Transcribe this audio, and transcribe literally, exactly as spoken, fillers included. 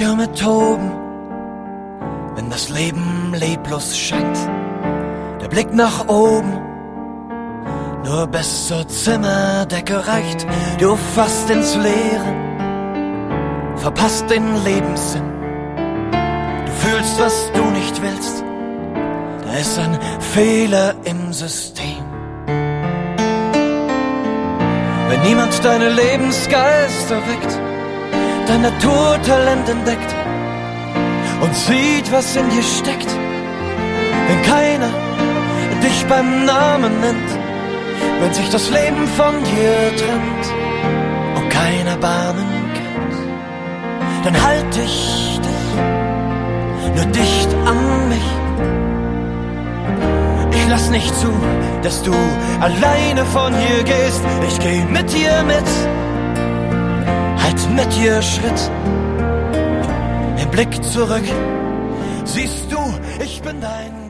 Stürme toben, wenn das Leben leblos scheint. Der Blick nach oben, nur bis zur Zimmerdecke reicht. Du fasst ins Leere, verpasst den Lebenssinn. Du fühlst, was du nicht willst, da ist ein Fehler im System. Wenn niemand deine Lebensgeister weckt, dein Naturtalent entdeckt und sieht, was in dir steckt, wenn keiner dich beim Namen nennt, wenn sich das Leben von dir trennt und keiner Bahnen kennt, dann halt dich, dich nur dicht an mich. Ich lass nicht zu, dass du alleine von hier gehst. Ich geh mit dir mit, halt mit dir Schritt. Im Blick zurück siehst du, ich bin dein